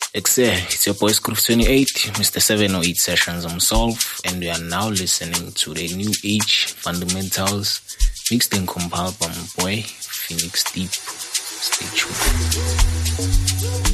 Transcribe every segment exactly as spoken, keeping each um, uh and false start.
Excel, it's your boy Groove twenty-eight, Mister seven oh eight Sessions himself, and we are now listening to the New Age Fundamentals mixed and compiled by my boy Phoenix Deep. Stay tuned.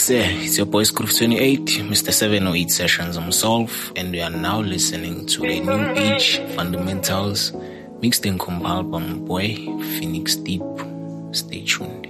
sir, it's your boy Scroof twenty-eight, Mister seven oh eight Sessions himself, and we are now listening to the New Age Fundamentals mixed and compiled by my boy Phoenix Deep. Stay tuned.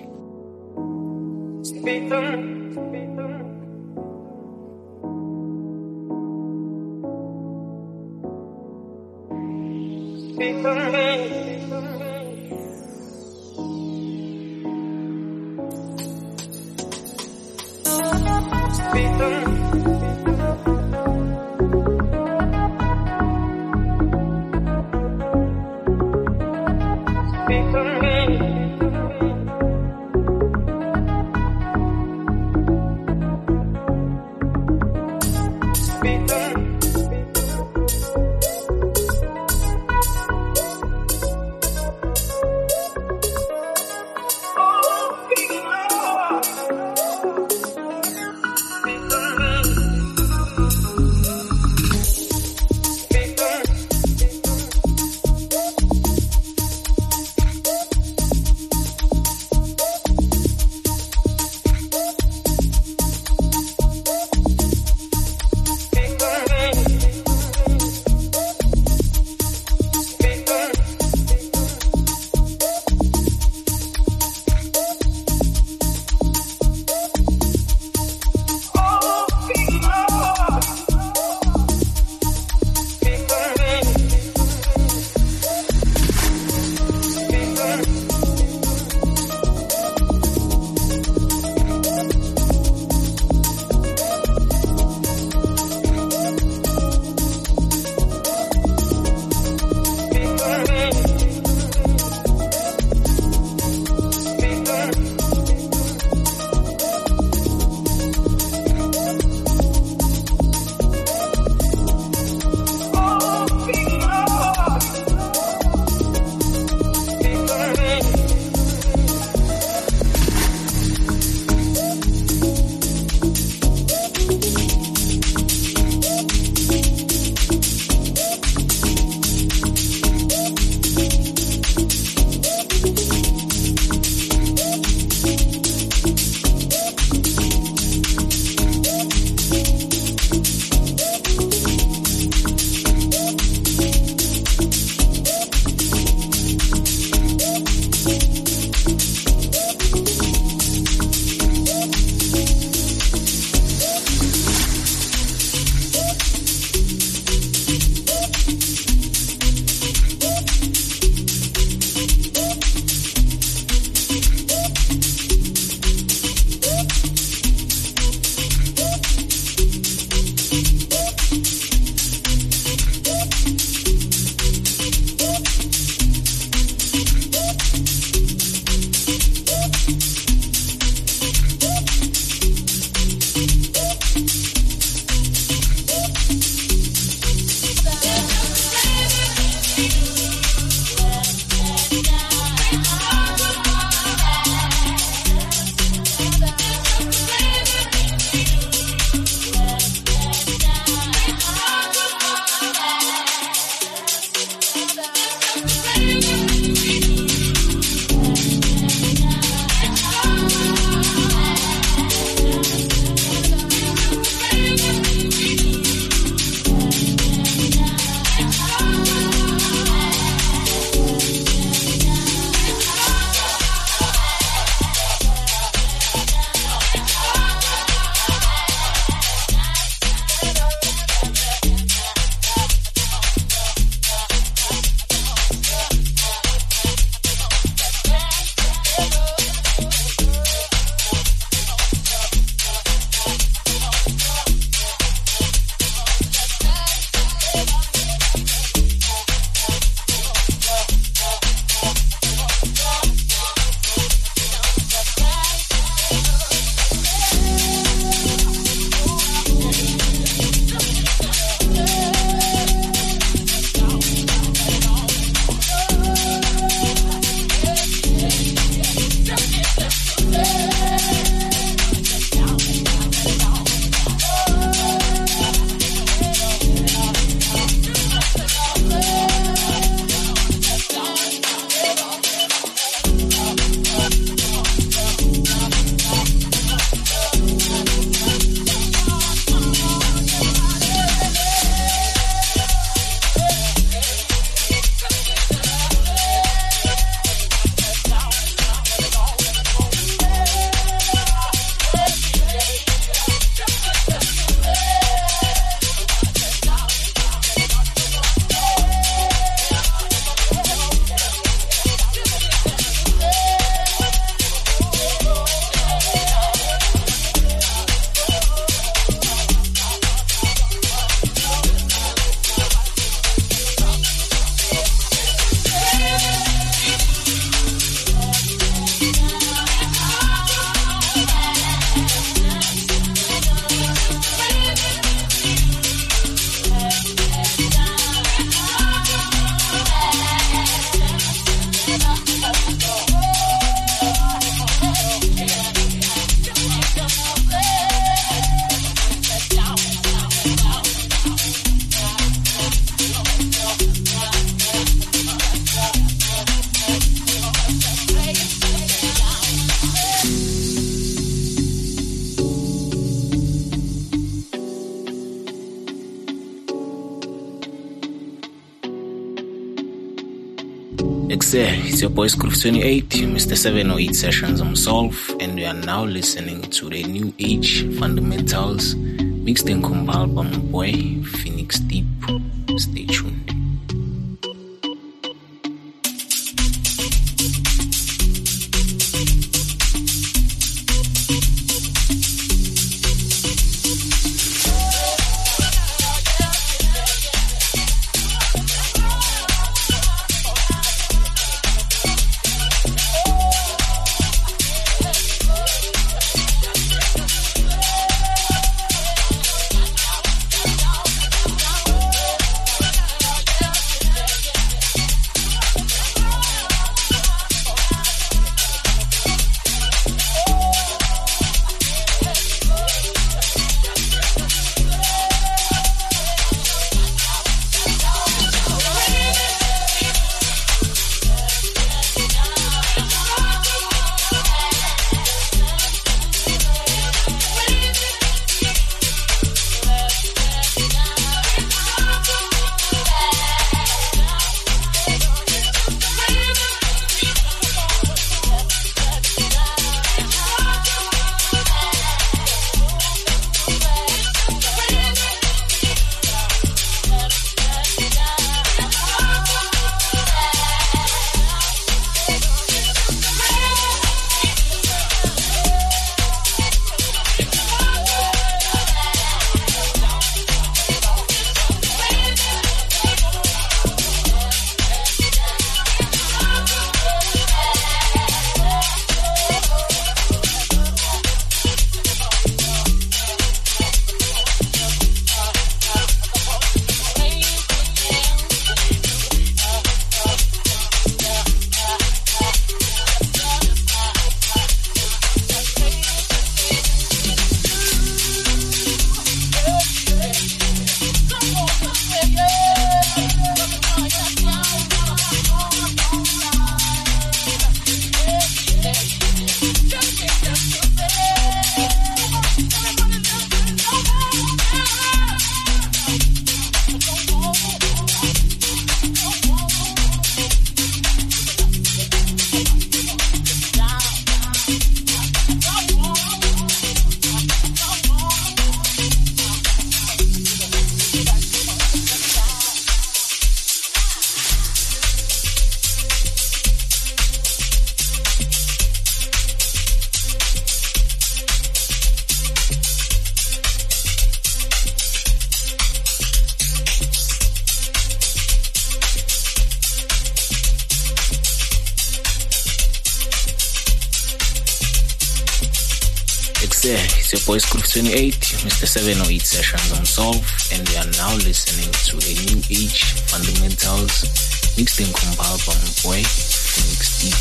It's your boy Groove twenty-eight, Mister seven oh eight Sessions himself, and we are now listening to the New Age Fundamentals mixed and compiled by my boy Phoenix Deep. Stay tuned. It's your boy Groove twenty-eight, Mister seven oh eight Sessions himself, and we are now listening to the New Age Fundamentals mixed and compiled by my boy Phoenix Deep.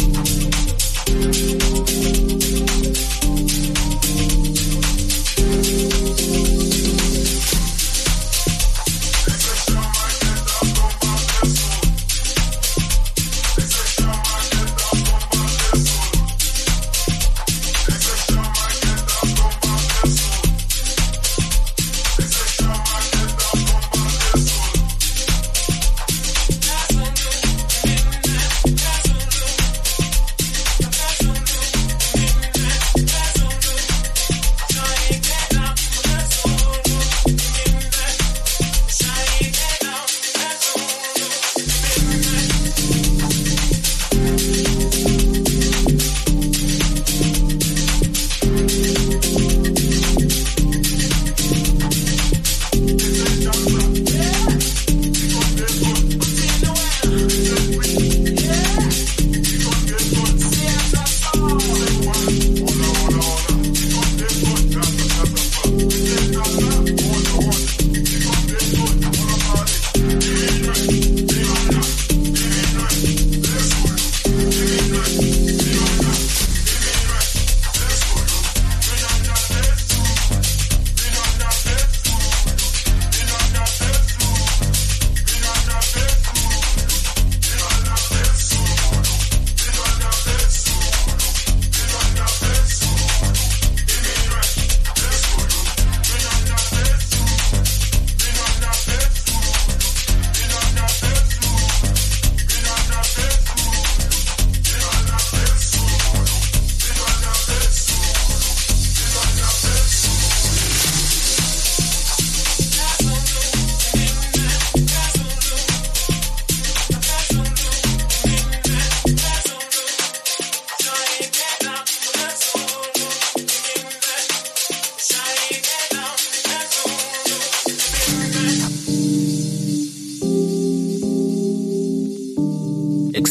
Stay tuned.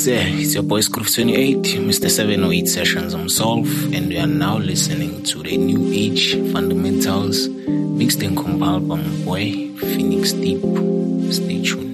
Yes, sir. It's your boy Groove twenty-eight, Mister seven oh eight Sessions himself, and we are now listening to the New Age Fundamentals mixed and compiled by my boy Phoenix Deep. Stay tuned.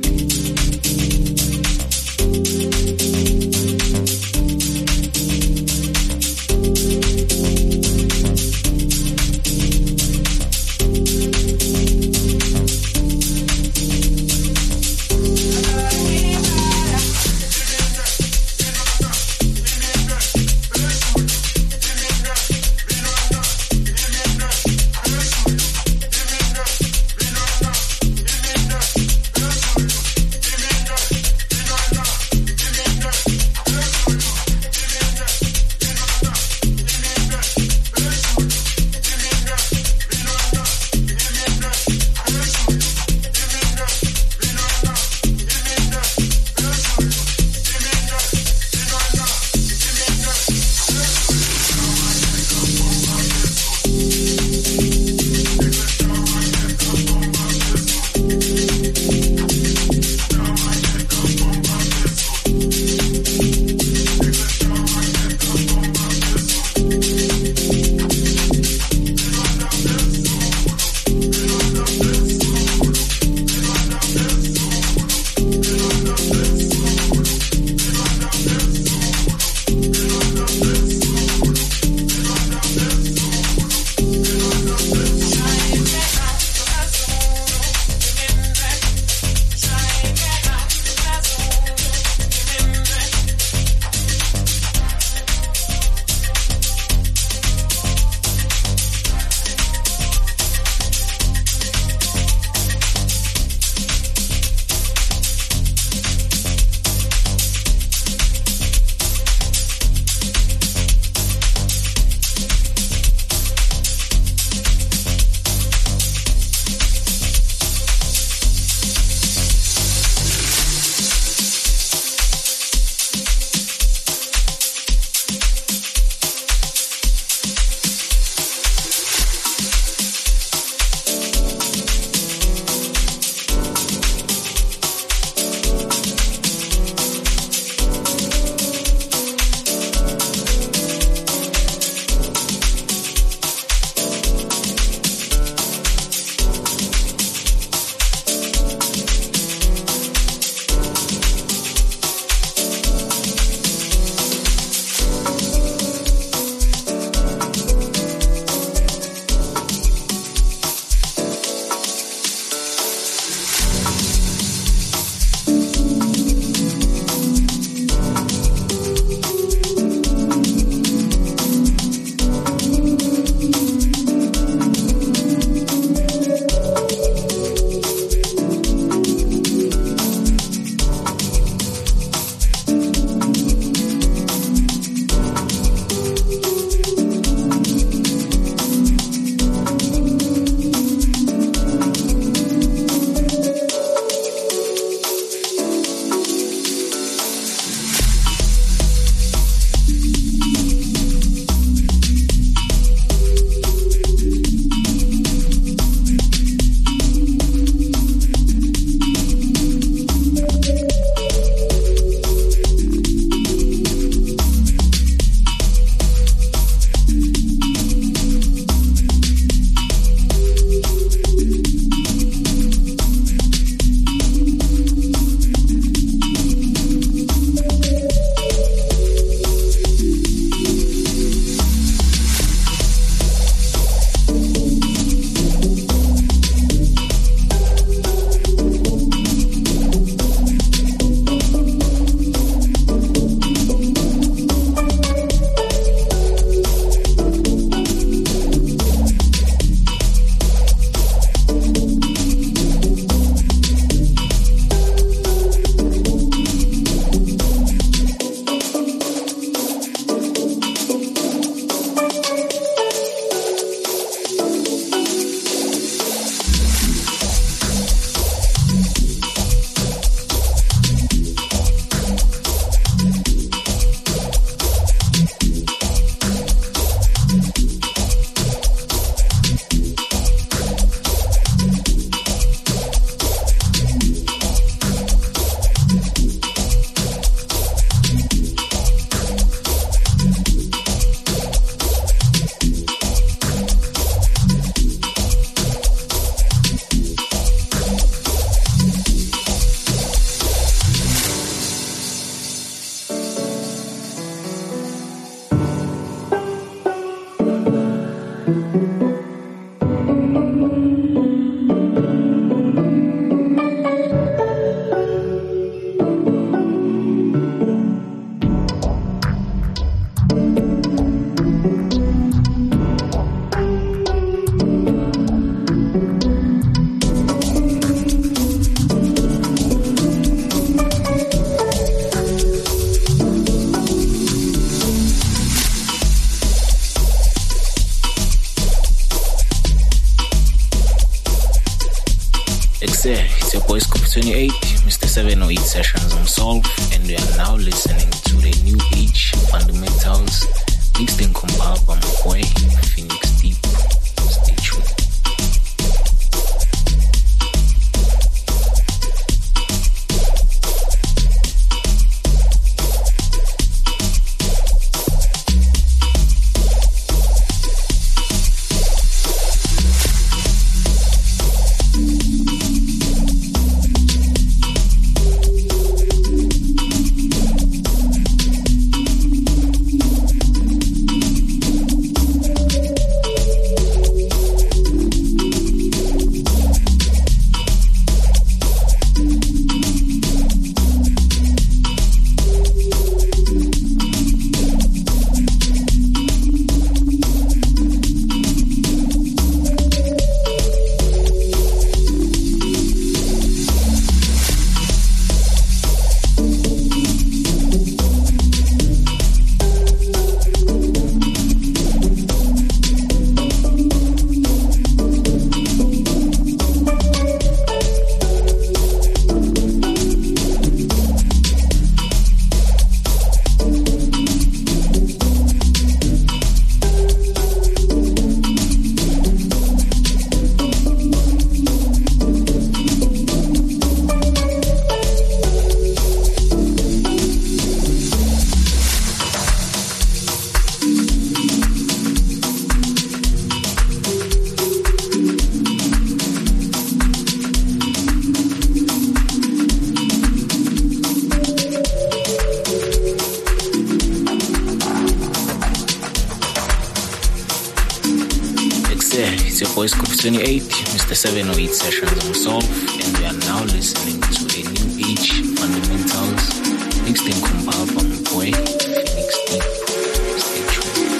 We'll be right back. Groove twenty-eight, Mister seven oh eight Sessions himself, and we are now listening to the New Age Fundamentals mixed and compiled by my boy Phoenix Deep. Stay tuned. Voice Group twenty-eight, Mister seven oh eight Sessions himself, and we are now listening to the New Age Fundamentals mixed and compiled by my boy Phoenix Deep. Stay tuned.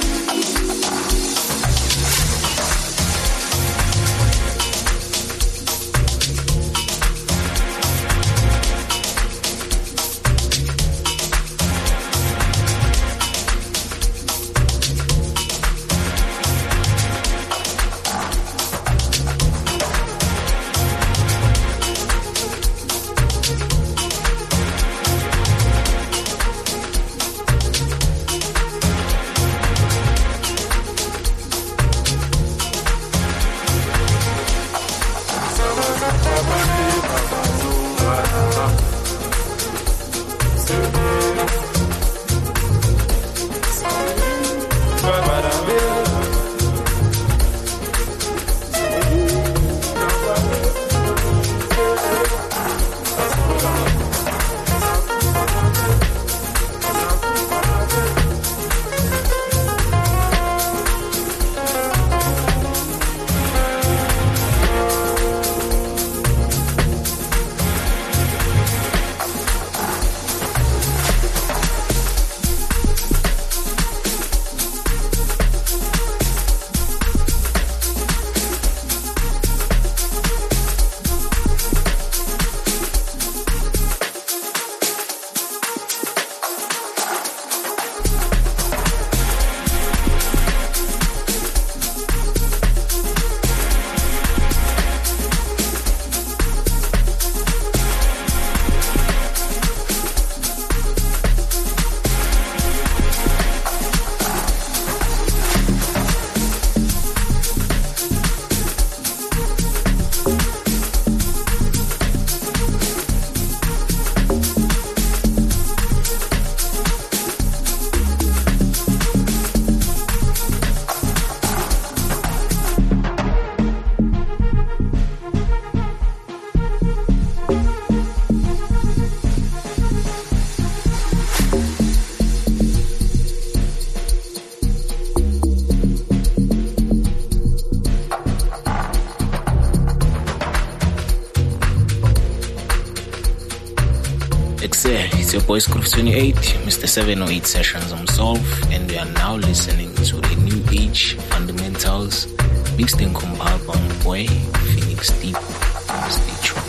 It's your boy Groove twenty-eight, Mister seven oh eight Sessions himself, and we are now listening to the New Age Fundamentals mixed and compiled by my boy Phoenix Deep. Stay tuned.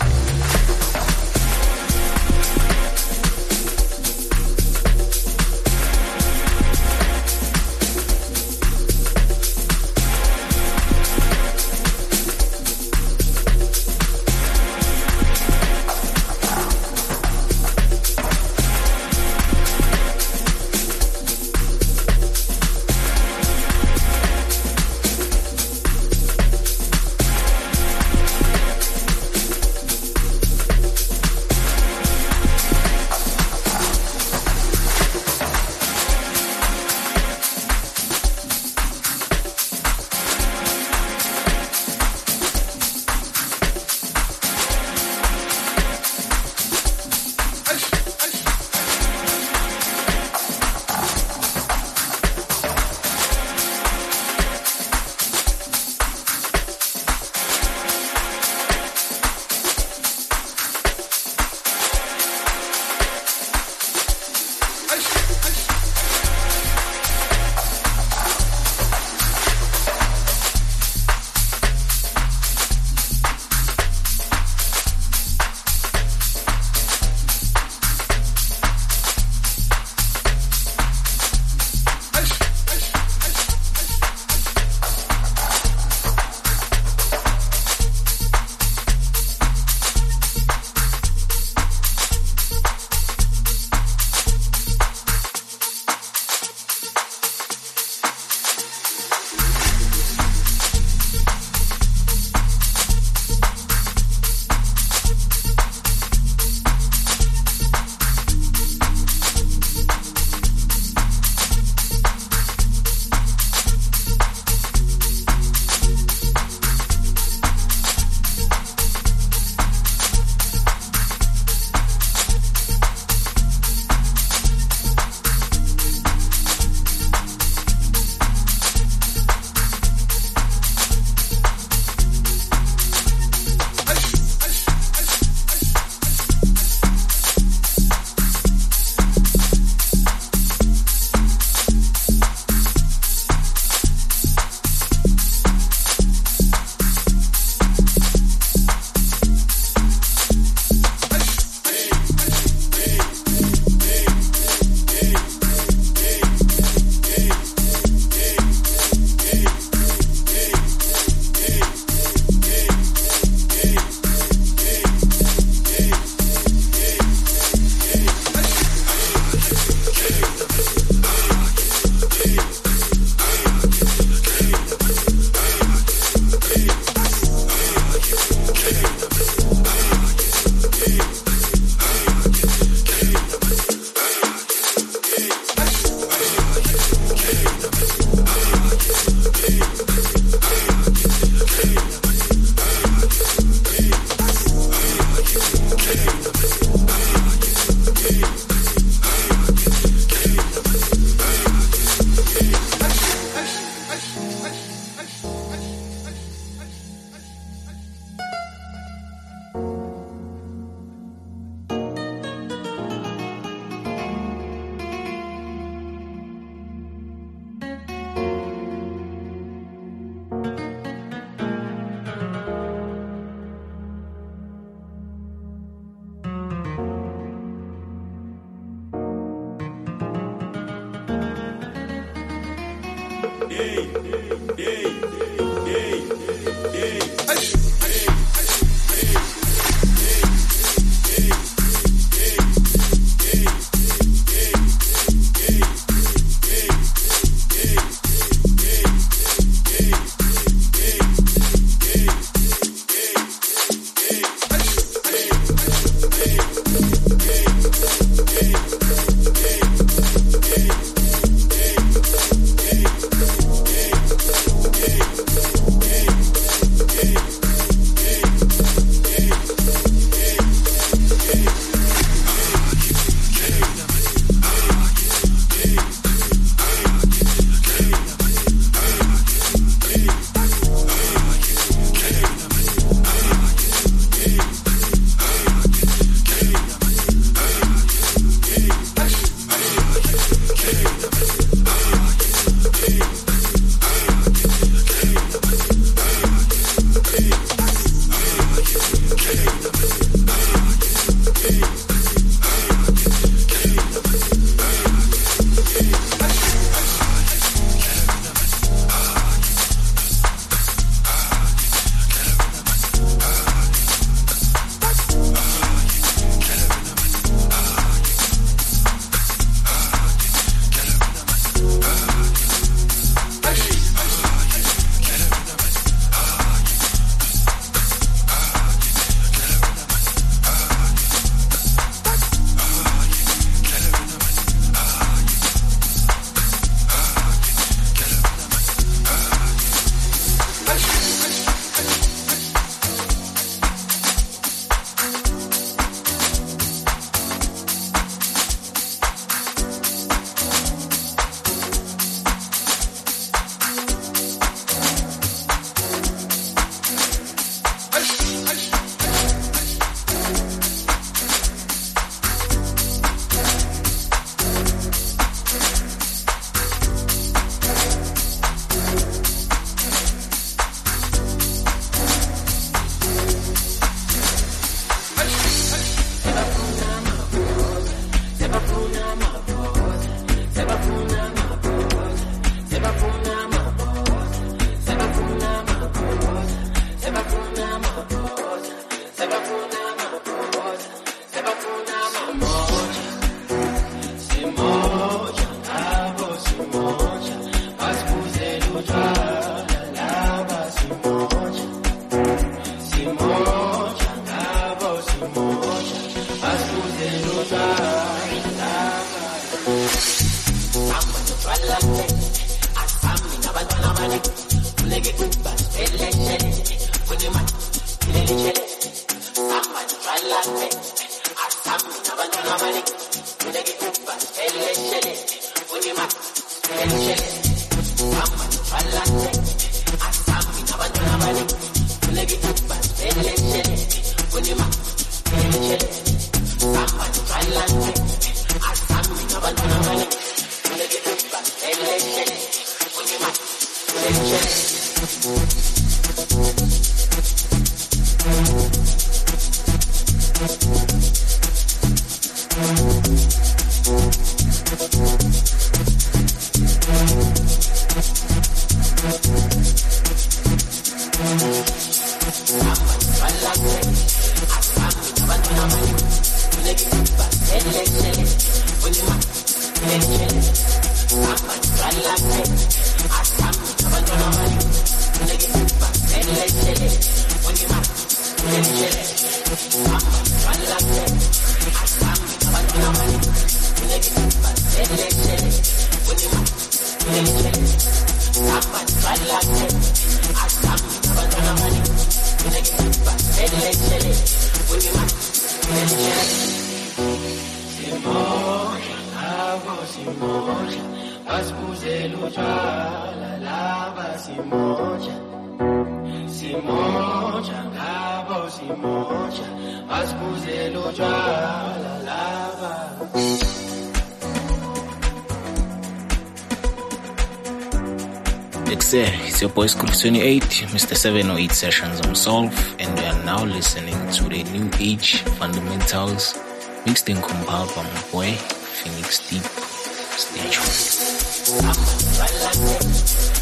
It's your boy Groove twenty-eight, Mister seven oh eight Sessions on Solve, and we are now listening to the New Age Fundamentals, mixed and compiled by my boy Phoenix Deep. Stay tuned.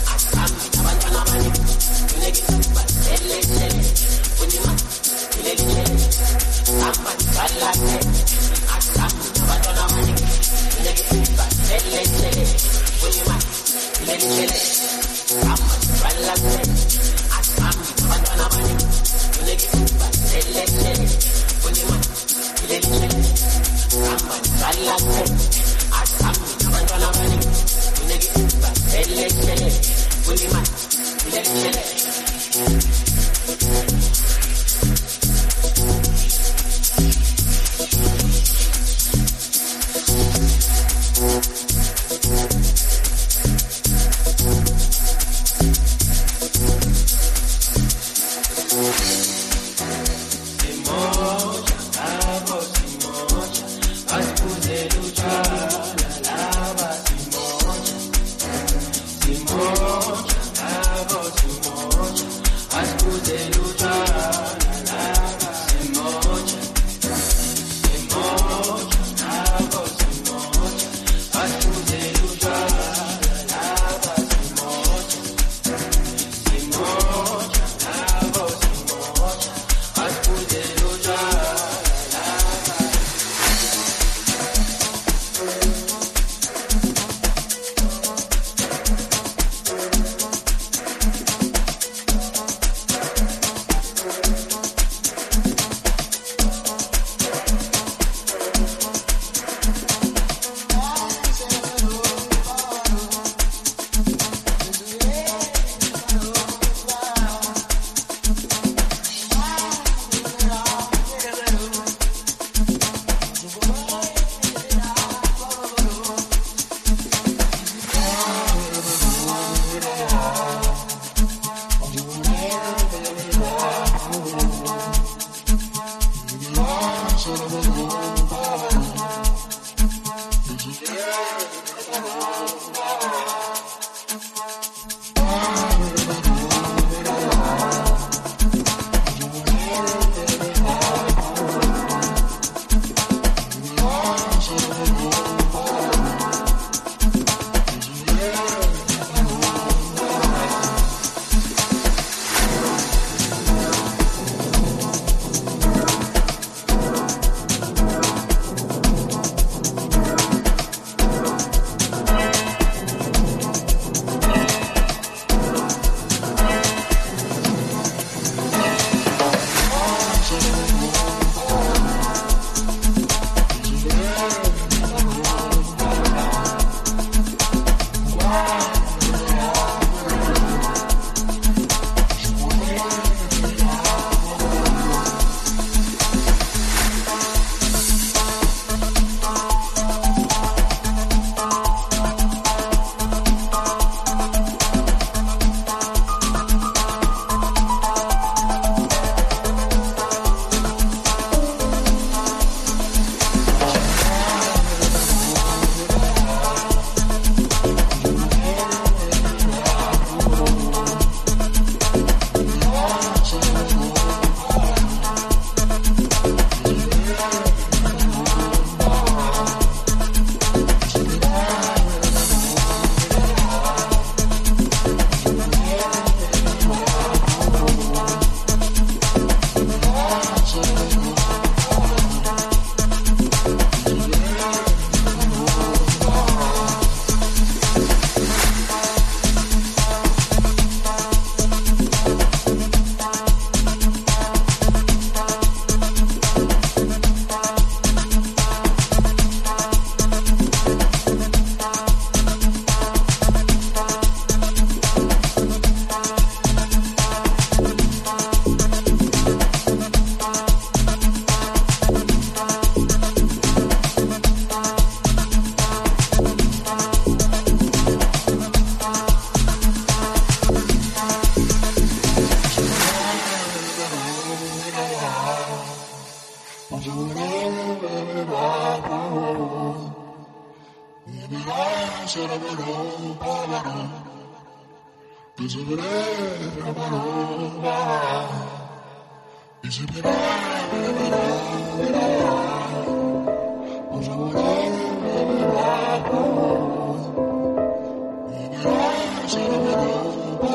Is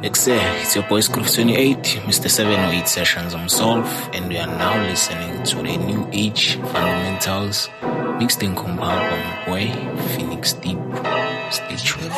It's your boy Scroof twenty-eight, Mister seven oh eight Sessions himself, and we are now listening to the New Age Fundamentals mixed and compiled by my boy Phoenix Deep. Stay tuned.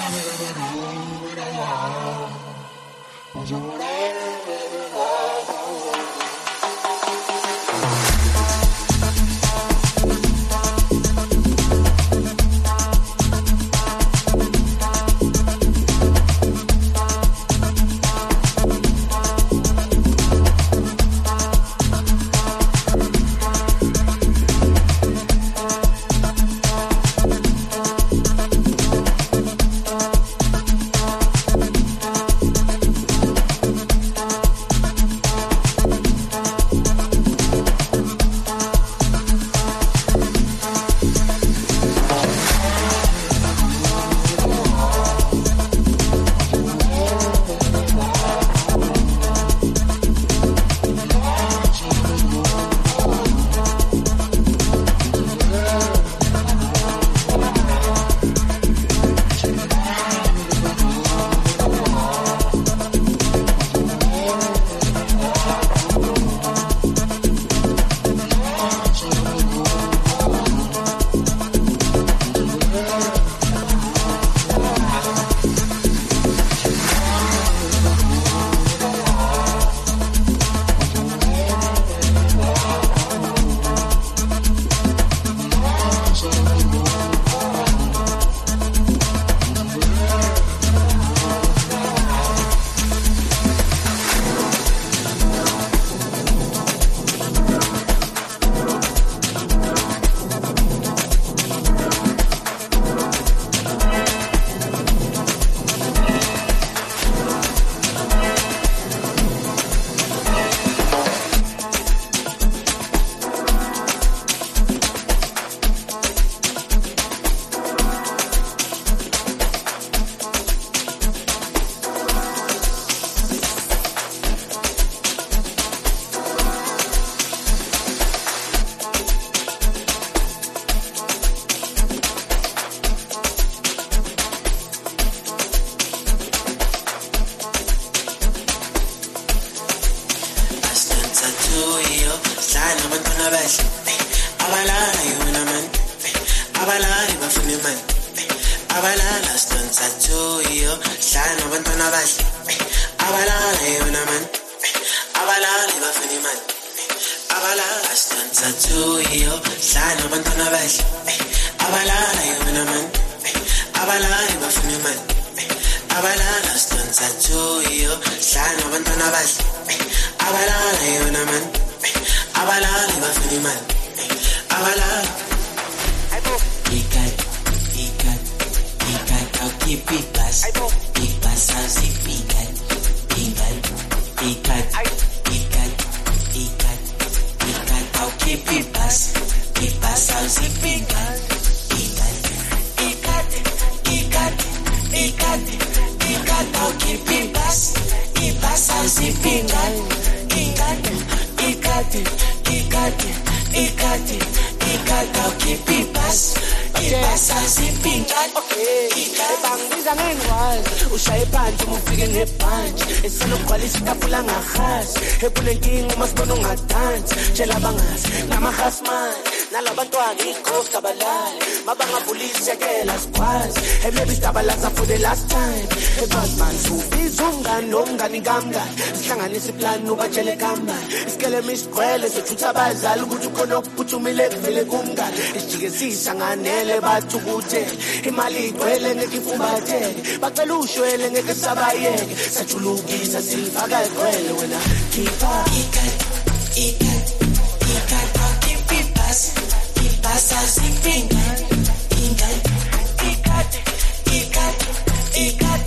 Isiplano bajele kamba isikele misqwele sethutha abazali ukuthi ukhona ukuphuthumile kuvele kumngane isijikesisa nganele bathi ukuthi imali igcwele ngeke ifumbatheke bacela ushwele ngeke sabayeke sathulukisa silifaka igcwele wena khipha ikat ikat ikat keep it pass it pass as if ikat ikat ikat ikat ikat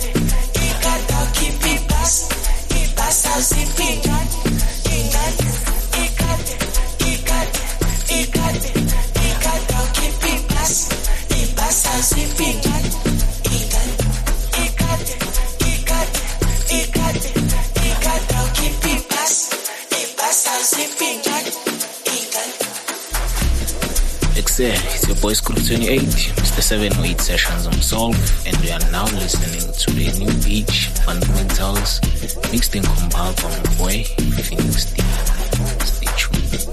ikat keep it pass passa zippingan, ingan, ikat, ikat, ikat, ikat, ao que pipas, e passa zippingan, ingan, ikat, ikat, ikat, ikat, ao que pipas, e passa zippingan, Yes, sir. It's your boy Scroof twenty-eight, Mister seven oh eight Sessions himself, and we are now listening to the new age fundamentals mixed and compiled by my boy Phoenix Deep. Stay tuned.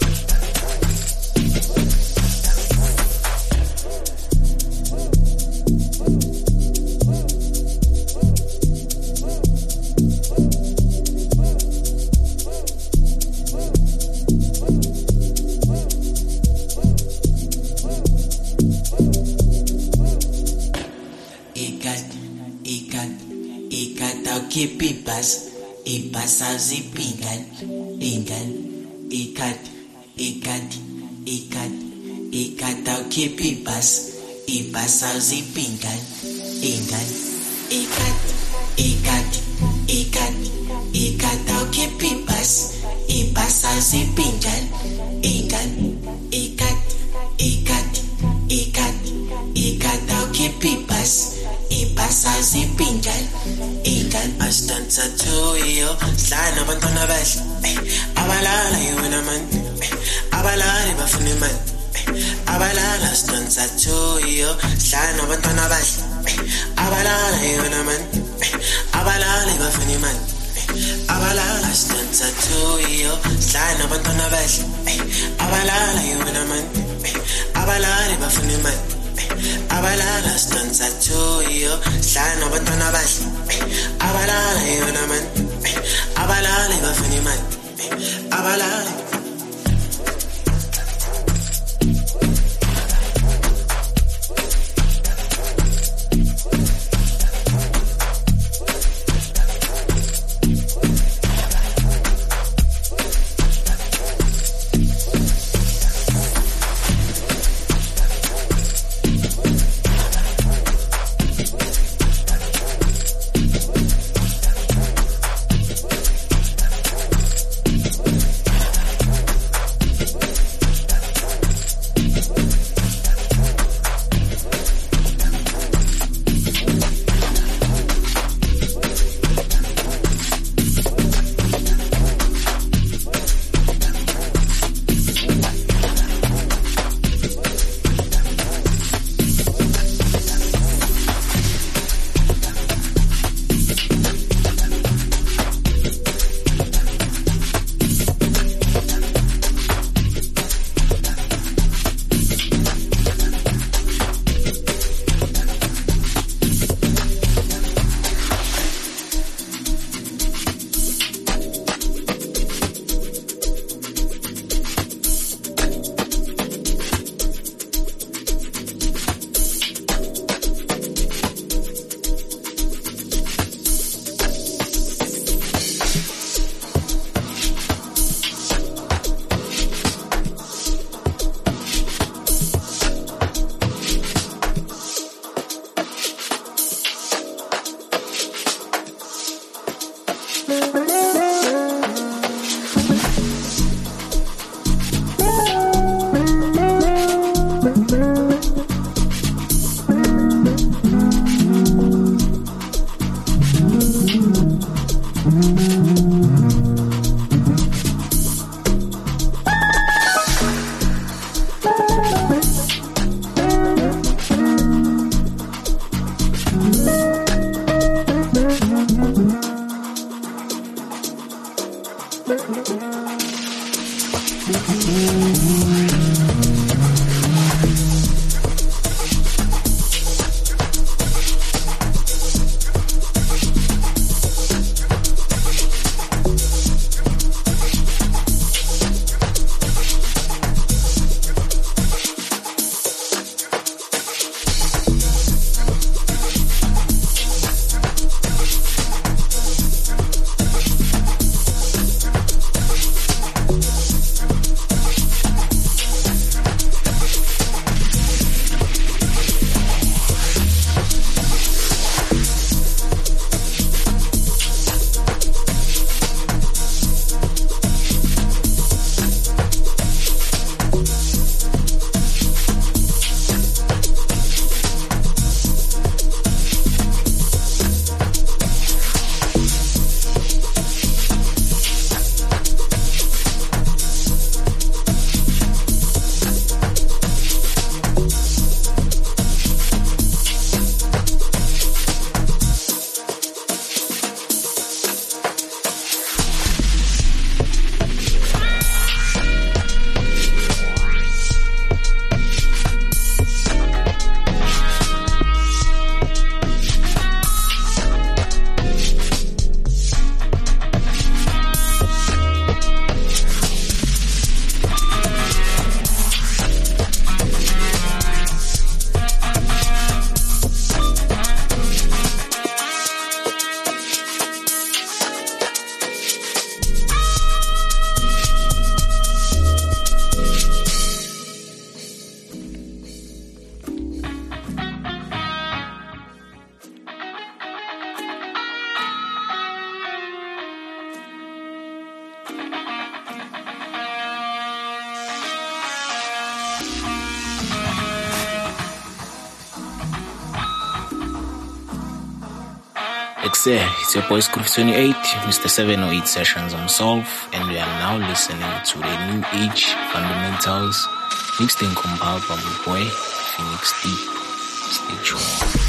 Keep ibas, ibas azipingan, ingan, ikat, ikat, ikat, ikat au keep ibas, ibas azipingan, ingan, ikat, ikat, ikat, ikat au keep ibas, ibas azipingan, ingan, ikat, ikat, ikat, ikat au keep ibas, ibas azipingan. Ikan astanza tuyo Slana bantona bash Abalala yuwana man Abalala bafuni man Abalala astanza tuyo Slana bantona bash Abalala yuwana man Abalala bafuni man Abalala astanza tuyo Slana bantona bash Abalala yuwana man Abalala bafuni man Abalala stanza tuyo Slana bantona bash Abalala yona man Abalala bafuni man Abalala Excel, it's your boy Groove twenty-eight, Mister seven oh eight Sessions himself, and we are now listening to the New Age Fundamentals, mixed and compiled by my boy, Phoenix Deep. Stay tuned.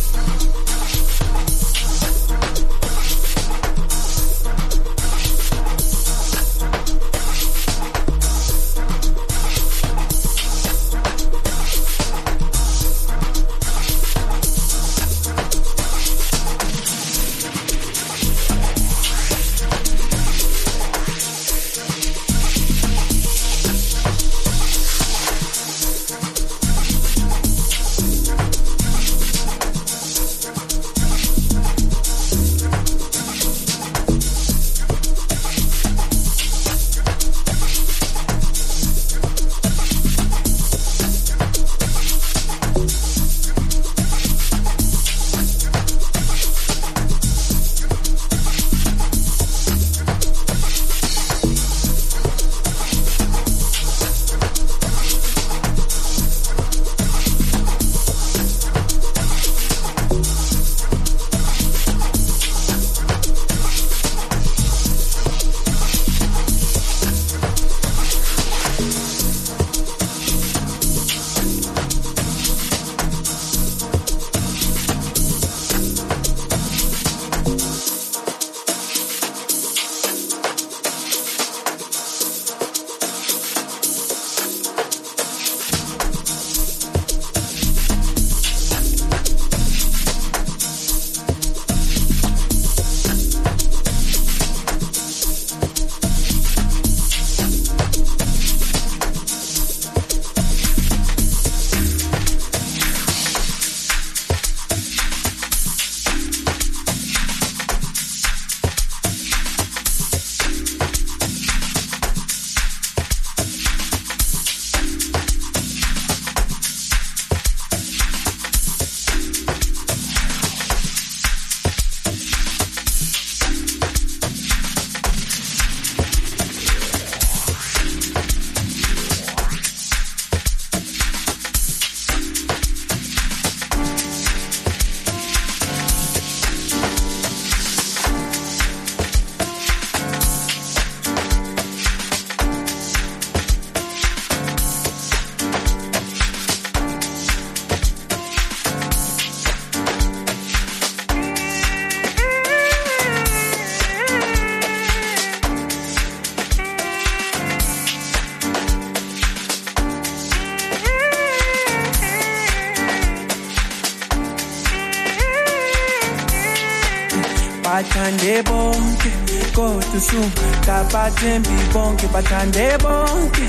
Bathande bonke kodwa usuka bathembi bonke bathande bonke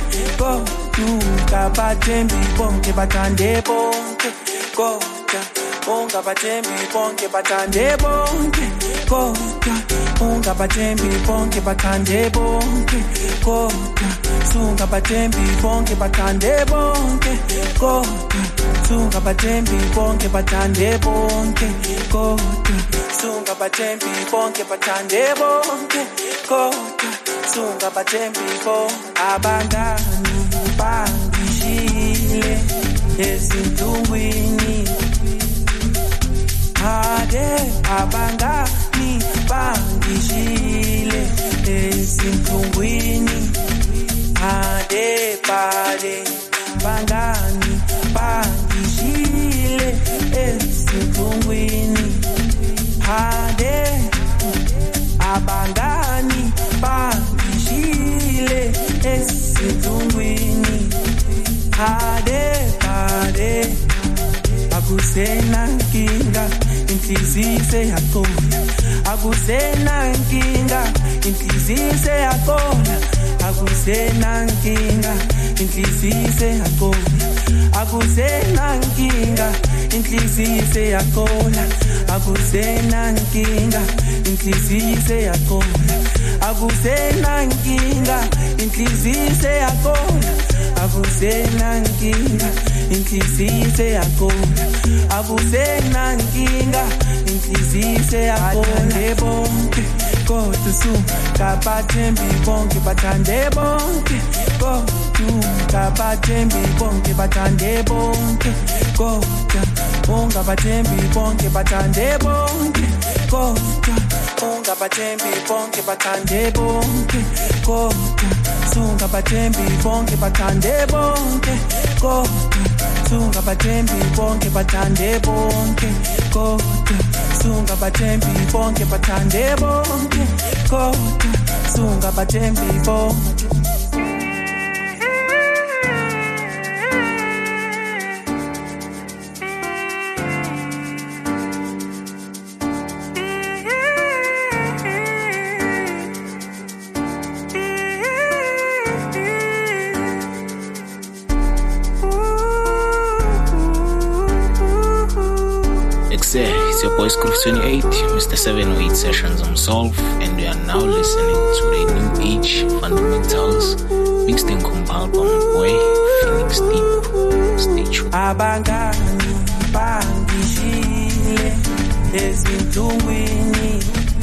kodwa bathembi bonke bathande bonke kodwa unga bathembi bonke bathande bonke kodwa unga bathembi bonke bathande bonke kodwa sunga bathembi bonke bathande bonke kodwa sunga bathembi bonke bathande bonke kodwa sunga bathembi bonke bathande bonke kodwa sunga bathembi bonke abangani bangishile ezintungwini ade abangani bangishile ezintungwini ade pale bangani bangishile ezintungwini ade abangani bangishile ezintungwini ade pale akusena nkinga inhliziyo yakona akusena nkinga inhliziyo yakona akusena nkinga inhliziyo yakona akusena nkinga inhliziyo yakona akusena nkinga inhliziyo yakona akusena nkinga inhliziyo yakona akusena nkinga inhliziyo seyakona akusenankinga inhliziyo seyakona bonke kodwa sungabathembi bonke bathande bonke kodwa ungabathembi bonke bathande bonke kodwa ungabathembi bonke bathande bonke kodwa ungabathembi bonke bathande bonke kodwa sungabathembi bonke bathande bonke kodwa sungabathembi bonke bathande bonke kodwa sungabathembi bonke bathande bonke kodwa sungabathembi bonke. It's your boy Groove twenty-eight, Mister seven oh eight Sessions on Solve, and we are now listening to the New Age Fundamentals mixed and compiled by my boy Phoenix Deep. Stay tuned. Abangani bangishile ezinhlungwini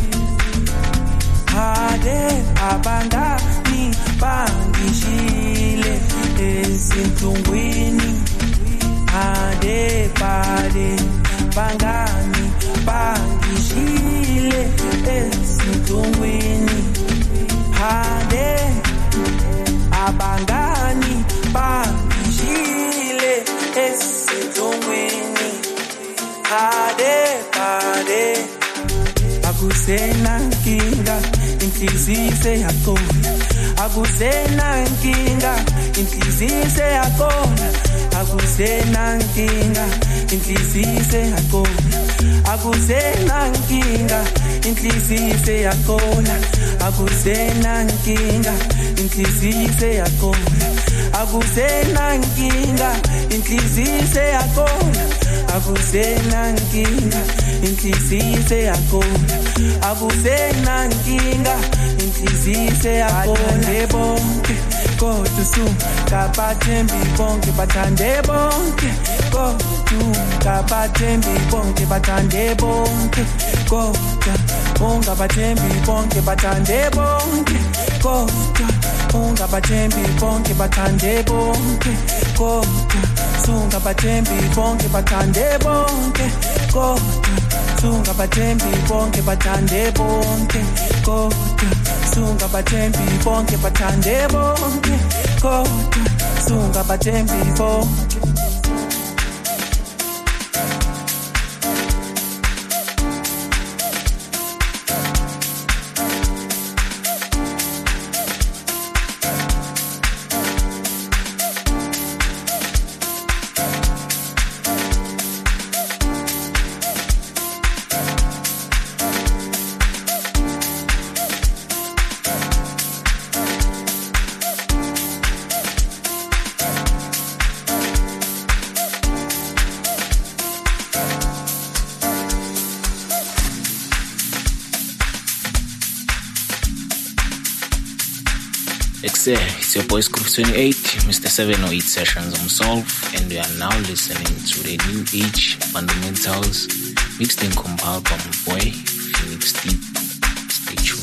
hade abangani bangishile ezinhlungwini hade pade bangani bangishile ezinhlungwini hade abangani bangishile ezinhlungwini hade pade akusenankinga inhliziyo seyakona akusenankinga inhliziyo seyakona akusenankinga inhliziyo seyakona akusenankinga inhliziyo seyakona akusenankinga inhliziyo seyakona akusenankinga inhliziyo seyakona akusenankinga inhliziyo seyakona akusenankinga inhliziyo seyakona bonke kodwa sungabathembi bonke bathande bonke kodwa ungabathembi bonke bathande bonke kodwa ungabathembi bonke bathande bonke kodwa ungabathembi bonke bathande bonke kodwa sungabathembi bonke bathande bonke kodwa sungabathembi bonke bathande bonke kodwa sungabathembi bonke bathande bonke kodwa sungabathembi bonke. It's your boy Groove twenty-eight, Mister seven oh eight Sessions on Solve, and we are now listening to the New Age Fundamentals mixed and compiled by my boy Phoenix Deep. Stay tuned.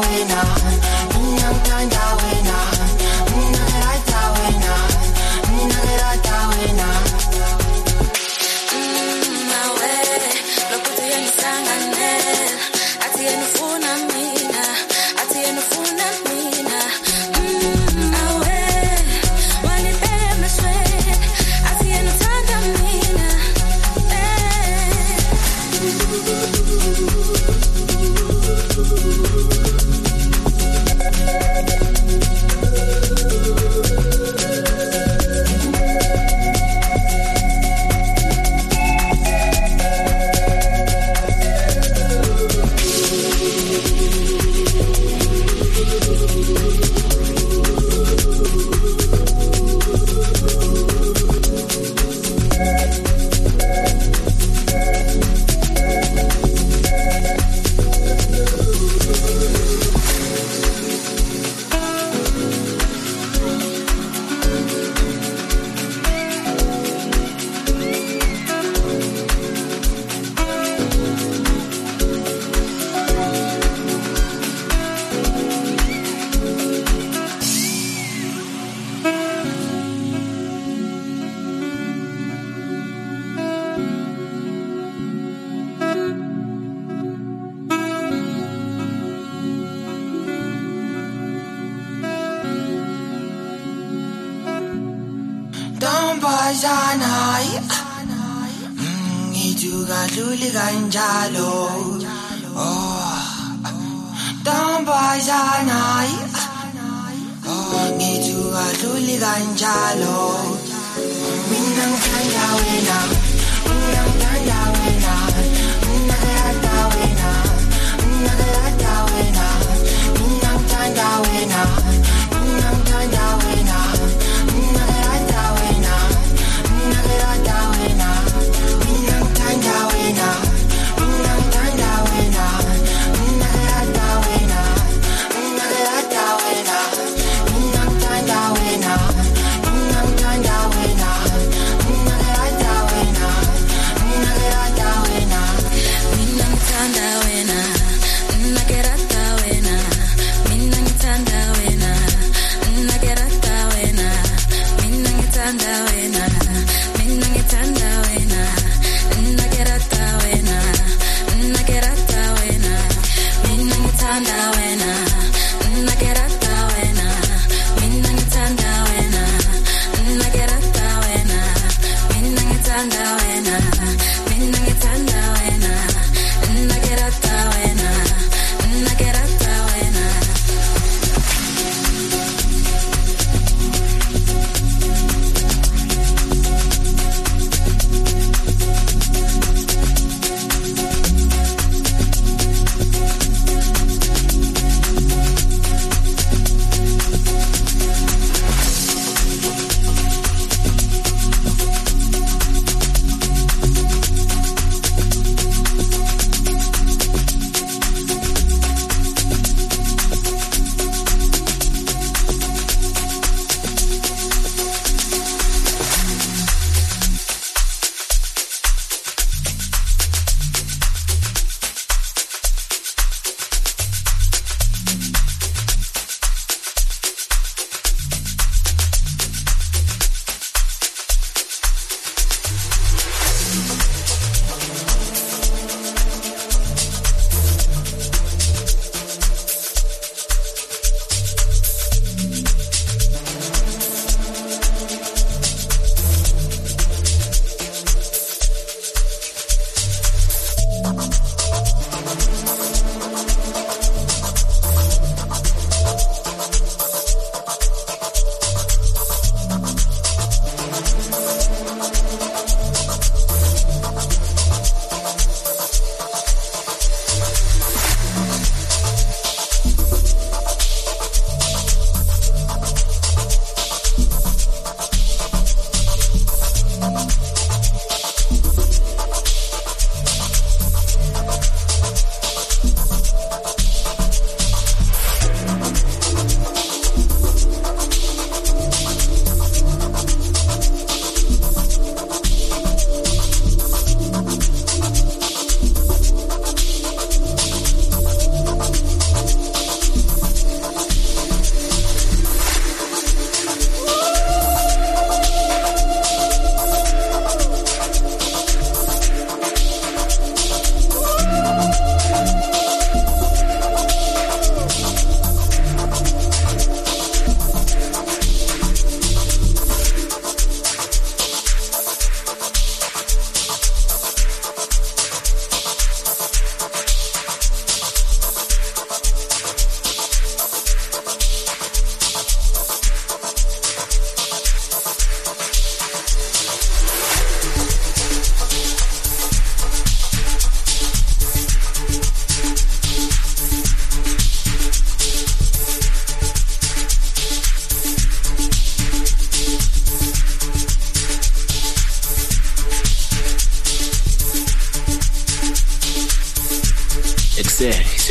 wena, mina ngithanda wena, mina ngerata wena, mina ngerata wena. Nawe lokhu yangisanganela, athi yenifuna mina, athi yenifuna mina. Nawe wanibema shwele, athi yenithanda mina. Dombazanai, ngithuka dluli kanjalo. Oh, Dombazanai, oh, ngithuka dluli kanjalo. Mina ngithanda wena, mina ngithanda wena, mina ngerata wena, mina ngerata wena, mina ngithanda wena, mina ngithanda wena, mina ngerata wena, mina ngerata wena, mina ngithanda wena, mina ngithanda wena, mina ngerata wena, mina ngerata wena, mina ngithanda wena, mina ngithanda wena, mina ngerata wena, mina ngerata wena, Mina ngithanda wena, mina ngerata wena, mina ngithanda wena, mina ngerata wena, mina ngithanda wena, mina ngithanda wena, mina ngerata wena, mina ngerata wena, mina ngithanda wena, mina ngerata wena, mina ngithanda wena, mina ngerata wena, mina ngithanda wena, mina ngithanda wena, mina ngerata wena, mina ngerata wena.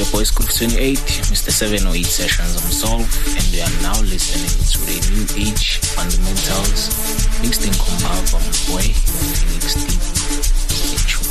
your boy Groove twenty-eight, Mister seven oh eight Sessions on Solve, and we are now listening to the New Age Fundamentals mixed and compiled by my boy Phoenix Deep. Stay tuned.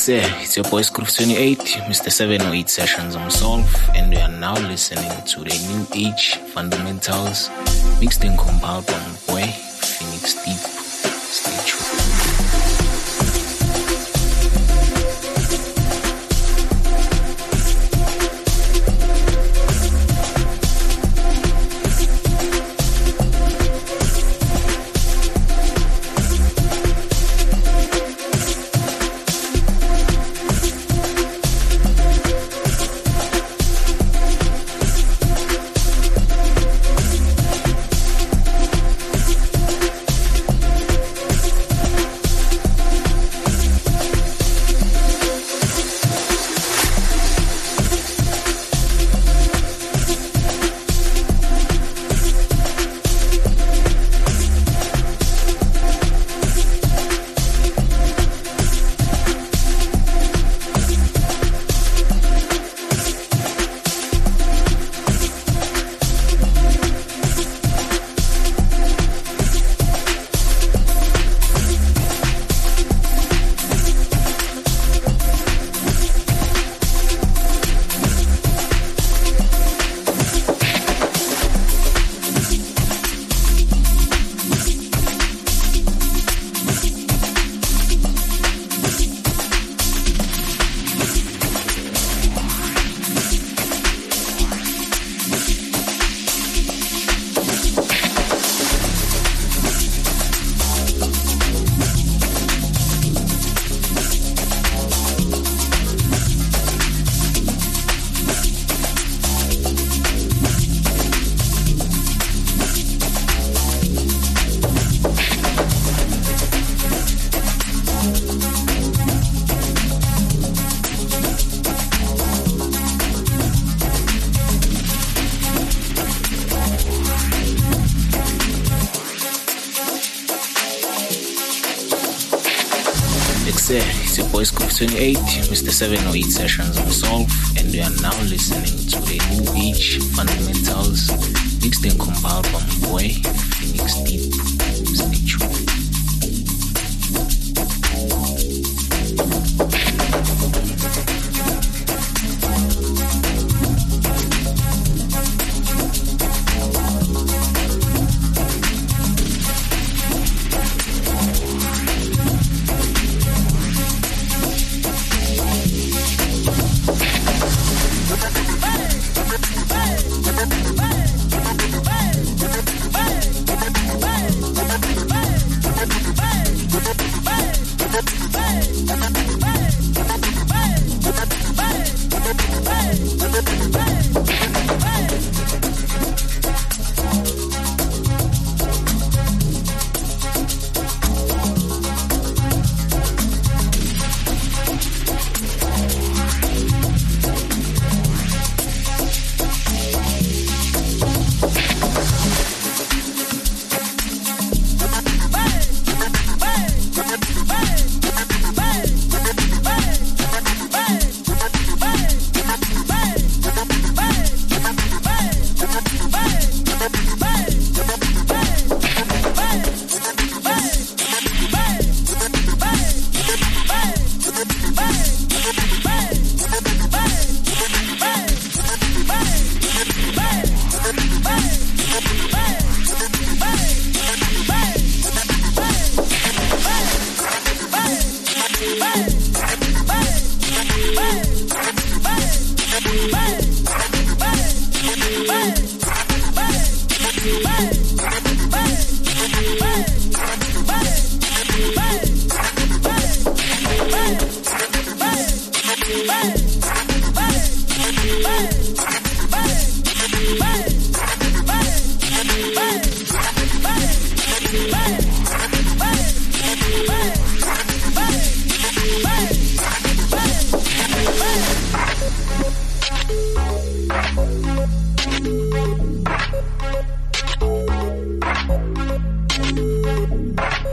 Sir, it's your boy Scroof twenty-eight, Mister seven oh eight Sessions on Solve, and we are now listening to the New Age Fundamentals, mixed and compiled by my boy, Phoenix Deep. Stay tuned. It's your boy Scroof twenty-eight, Mister seven oh eight Sessions on Solve, and we are now listening to the New Age Fundamentals, mixed and compiled by my boy, Phoenix Deep. Stay tuned.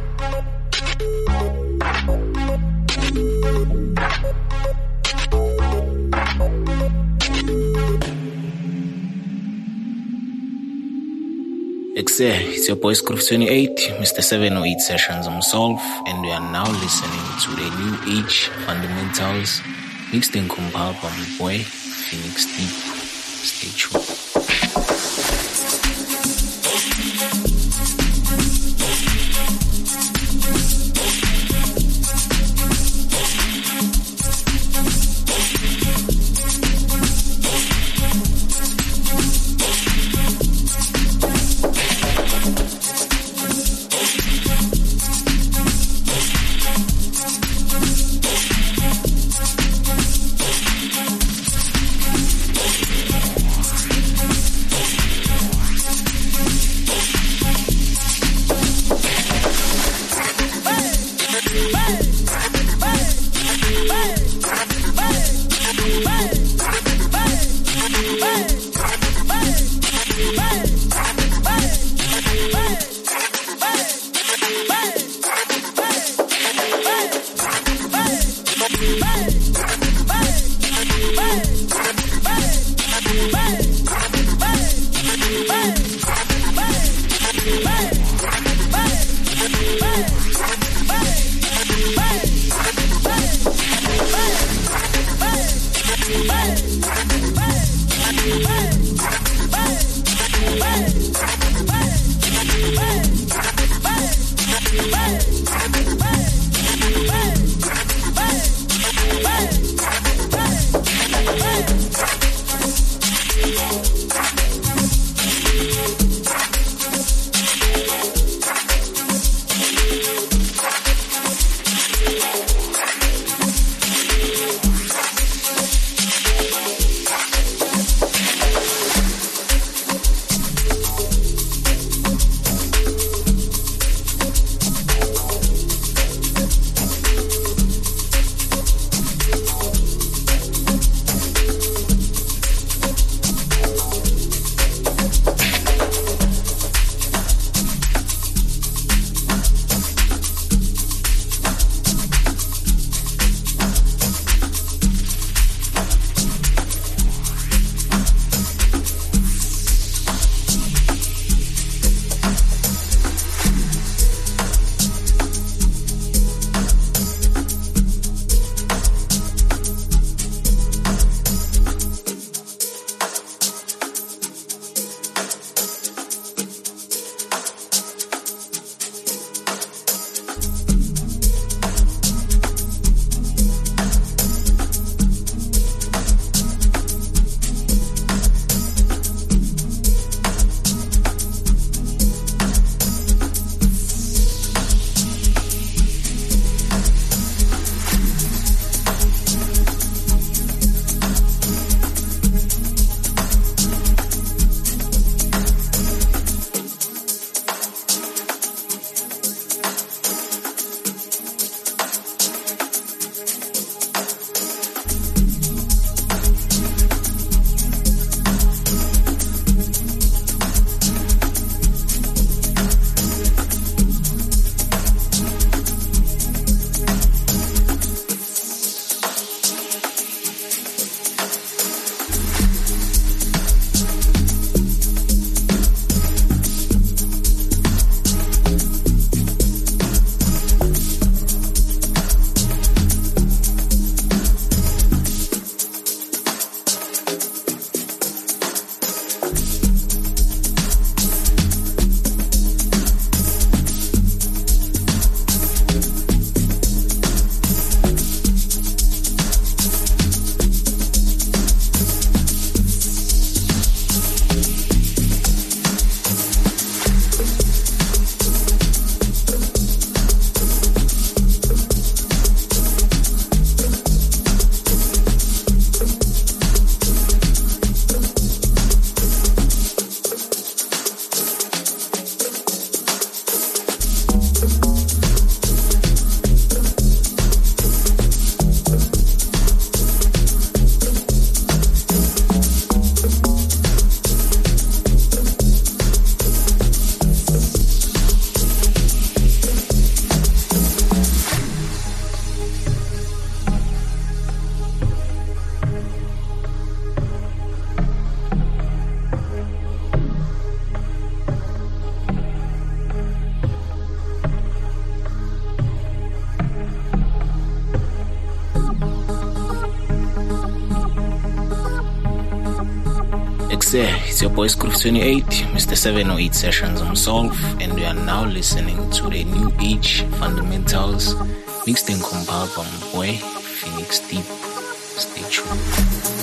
We'll be right back. It's your boy Groove twenty-eight, Mister seven oh eight Sessions himself, and we are now listening to the New Age Fundamentals mixed and compiled by my boy Phoenix Deep. Stay tuned. it's your boy Scroof twenty-eight, Mister seven oh eight Sessions himself, and we are now listening to the New Age Fundamentals, mixed and compiled by my boy Phoenix Deep. Stay tuned.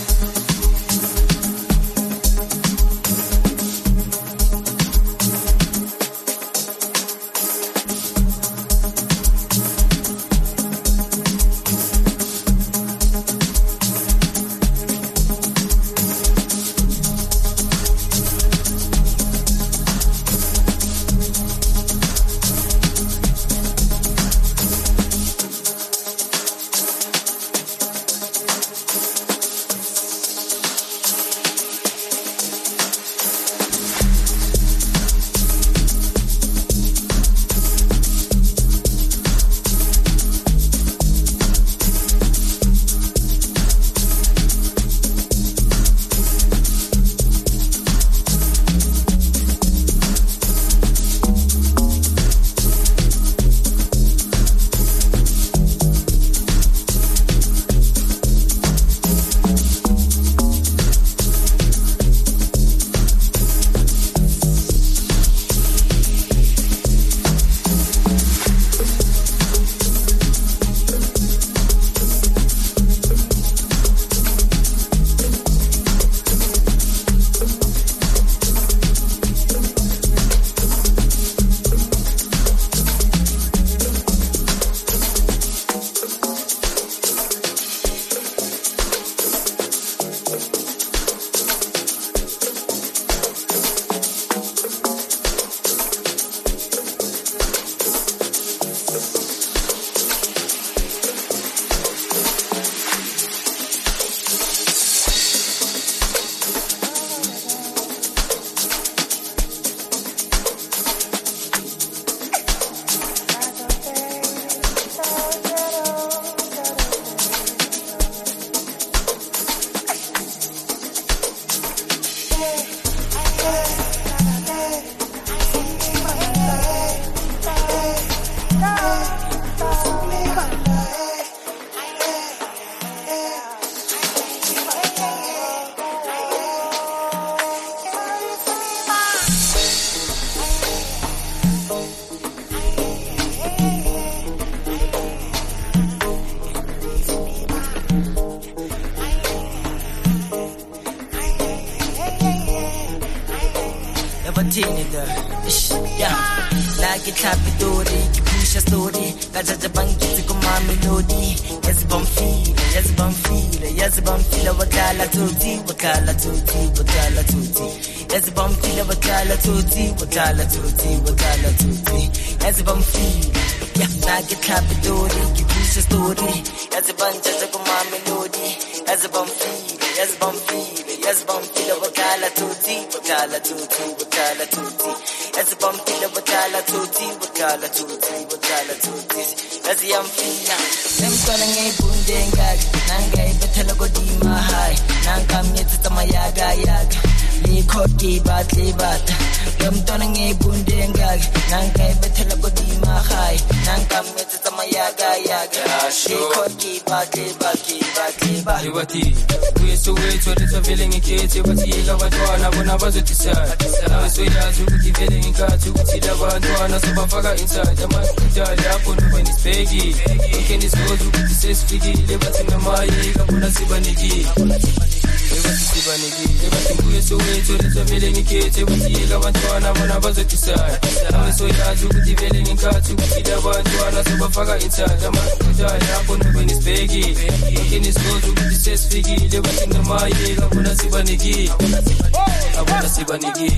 Wakala tuti, wakala tuti, as if I'm feeling, yeah, I get happy dory, you push a story, as if I'm just a my melody, as if I'm feeling, as if I'm feeling, as if I'm feeling, wakala tuti, wakala tuti, wakala tuti, as if I'm feeling, wakala tuti, wakala tuti, wakala tuti, as if I'm feeling, I'm calling a bundenga, nanga betela godima high, nanga mieta mayaga yaga. Likoti bat libat Yom tonang e bundenga Nangka e betela godima khai Nangka meta tamayaga yaga Likoti bat libat libat libat Yewati Kuye suwe chore sa feeling ikete Wati ila wadwana wana wazotisa Nawe suya zukuti feeling ikatu Kutila wadwana soba faga inside Yama kutali hapo nuwe nispegi Weekend is go zukuti ses figi Lebati ngamaye kabuna sibanigi Lebati sibanigi Lebati kuye suwe chore sa feeling ikete Wati ila wadwana wana wazotisa Nawe suya zukuti feeling ikatu Kutila wadwana soba faga inside Yama kutali hapo nuwe nispegi Weekend is go zukuti ses figi Lebati ngamaye kabuna sibanigi Kabuna sibanigi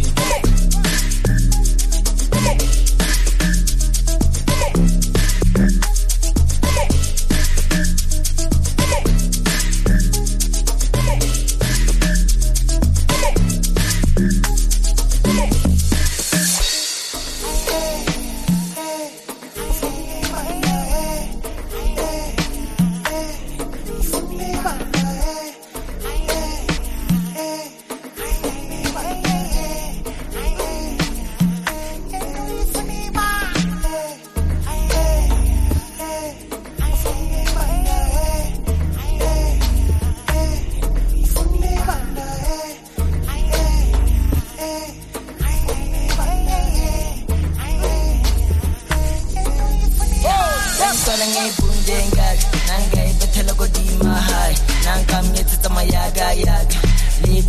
Hey,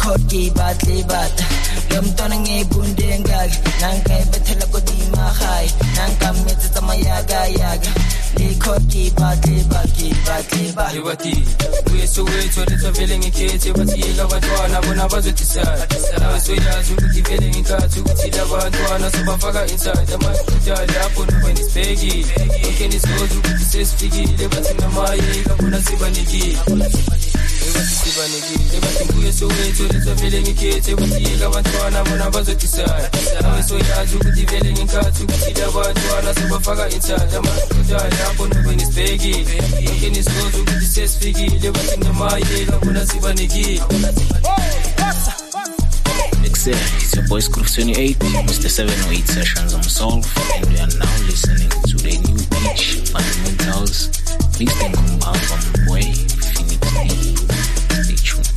likhoki batle bat lo mntwana ngebunde ngaka nanka ibethela kodima high nanka metsi tsamayaka yaka likhoki batle batle batle batle Ebati uyesowethu letha vele ngikhethe bathi labantwana bona bazotisala nawe soyazi ukuthi vele ngikhathi ukuthi labantwana sobafaka inside amakudala lapho nobani sibhekile konke nizoza ukuthi sesifikile bathi namayeka bona sibanikile bathi sibanikile bathi nguye sowethu letha vele ngikhethe bathi labantwana bona bazotisala nawe soyazi ukuthi vele ngikhathi ukuthi labantwana sobafaka inside amakudala lapho nobani sibhekile konke nizoza ukuthi sesifikile bathi namayeka bona sibanikile Excel, it's your boy Scroof twenty-eight, Mister seven oh eight Sessions on Solve, and we are now listening to the new Age Fundamentals, mixed and compiled from Boy Phoenix D. Stay tuned.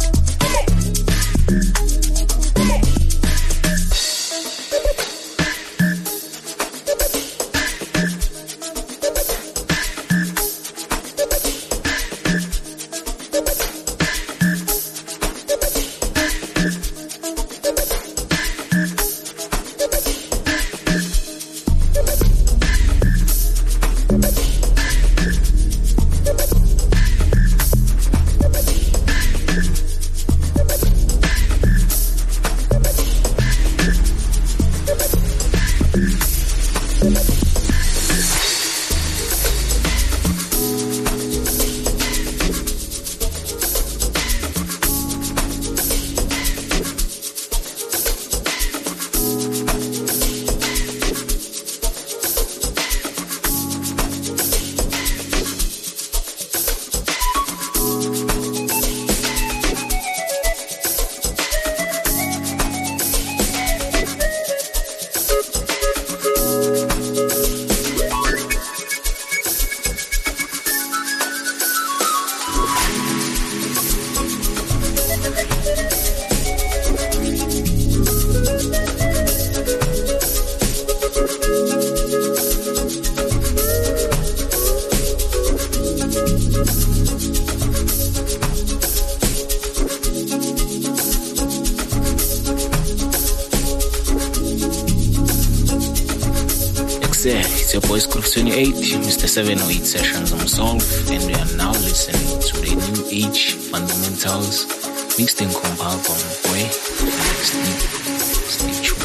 It's your boy Scroof twenty-eight, Mister seven oh eight Sessions on Solve, and we are now listening to the new Age Fundamentals, mixed and compiled from Boy Phoenix D. Stay tuned.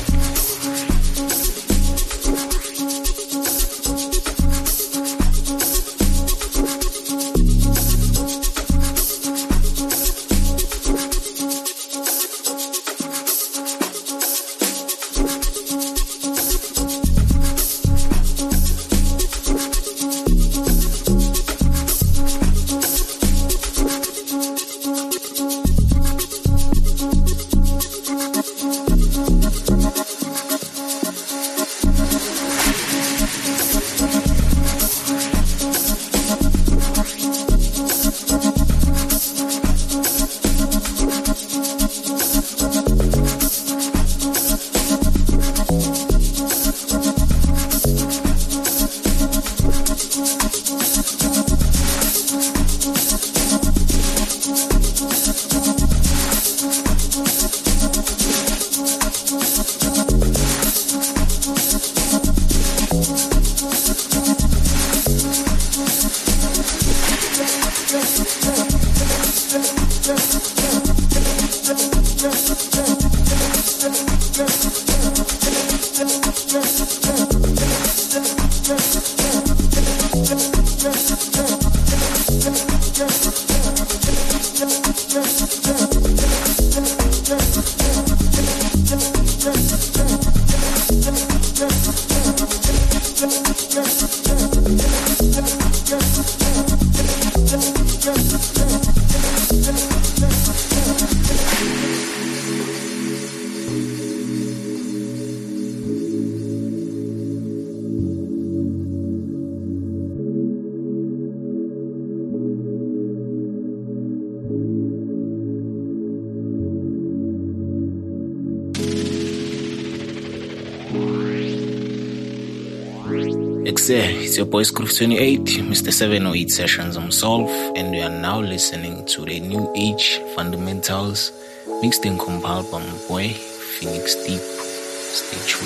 It's your boy Scroof twenty-eight, Mister seven oh eight Sessions on Solve, and we are now listening to the new Age Fundamentals, Mixed and compiled by my boy, Phoenix Deep. Stay tuned.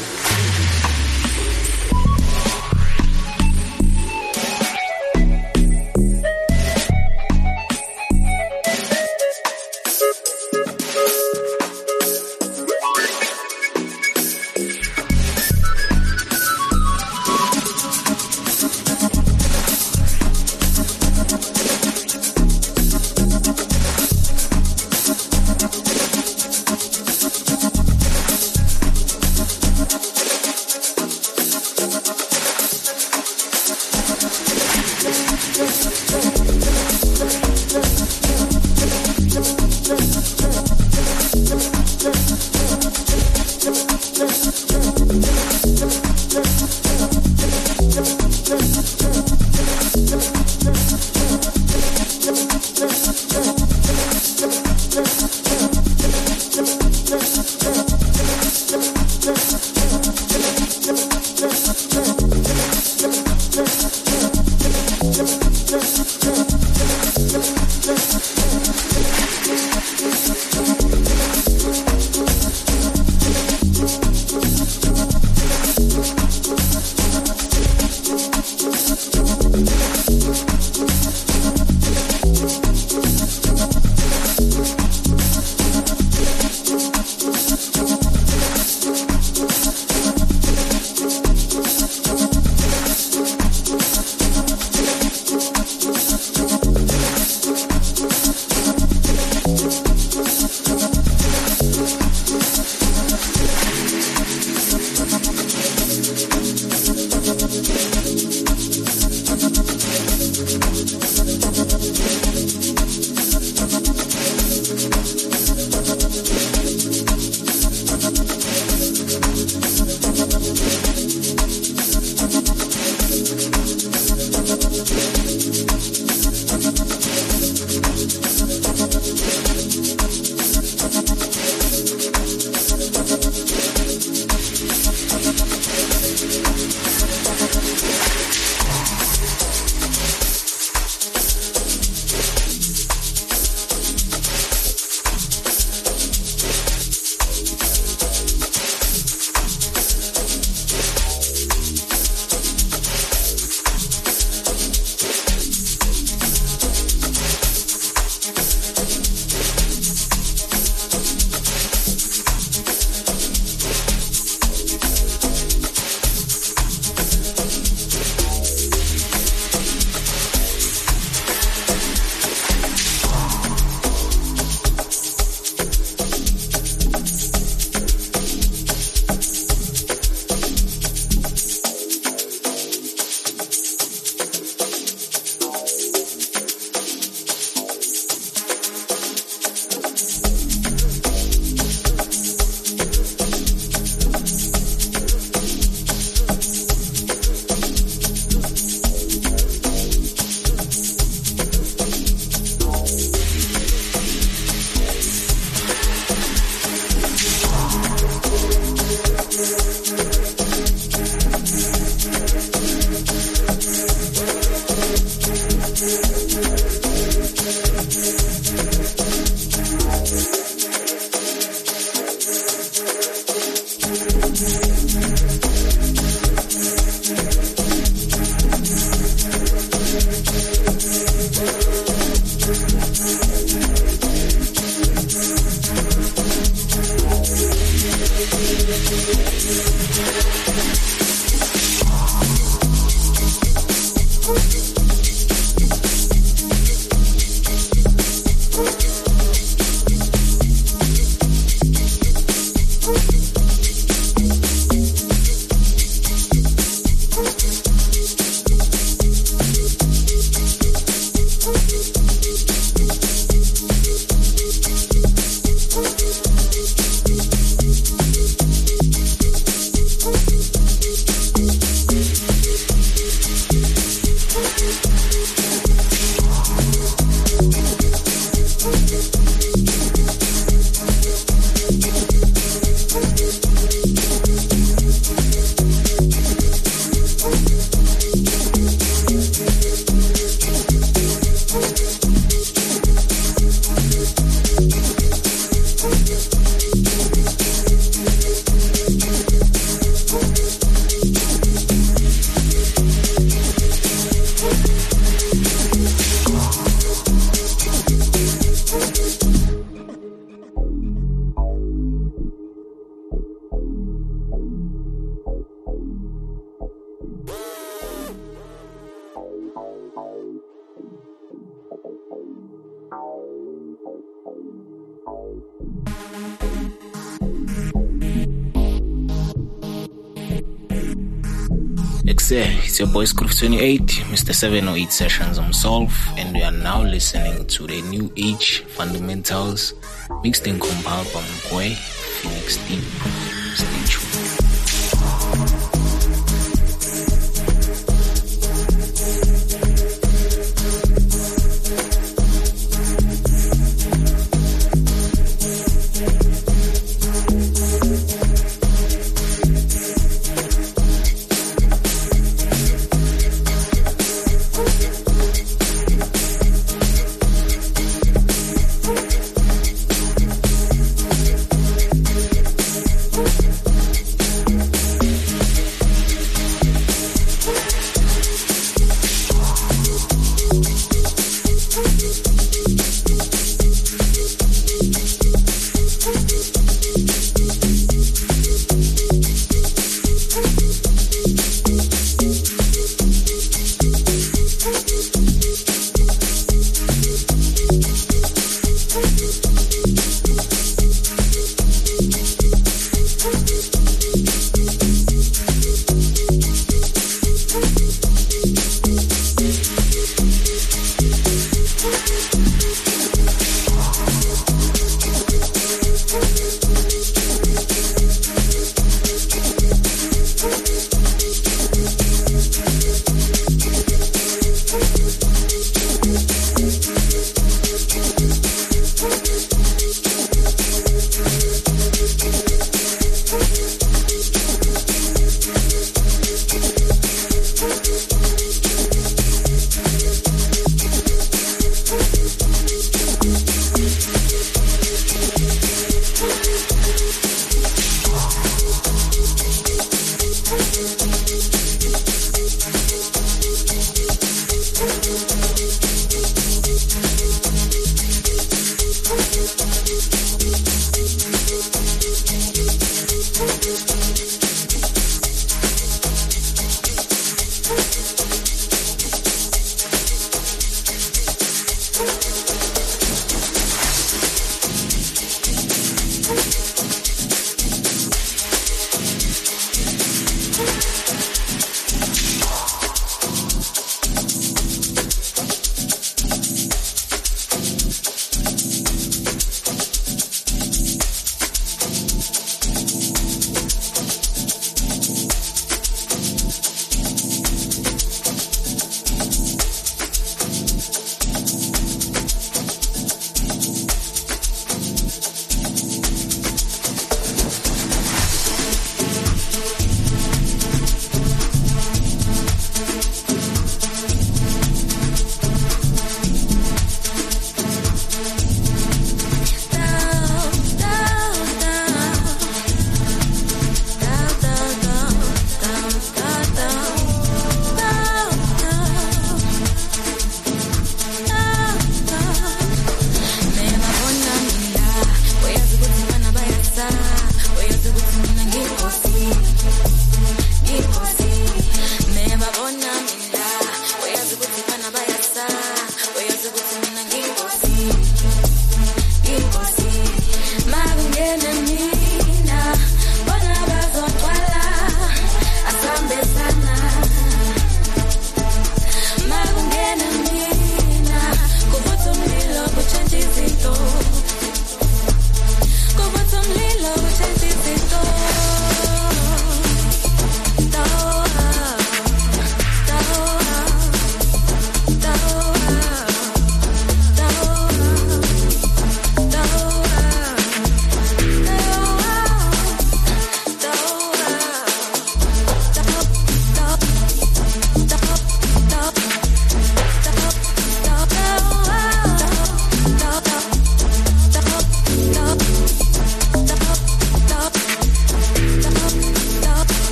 It's your boys Groove twenty-eight, Mister seven oh eight Sessions on Solve, and we are now listening to the New Age Fundamentals mixed and compiled by my boy Phoenix Deep. Stay tuned.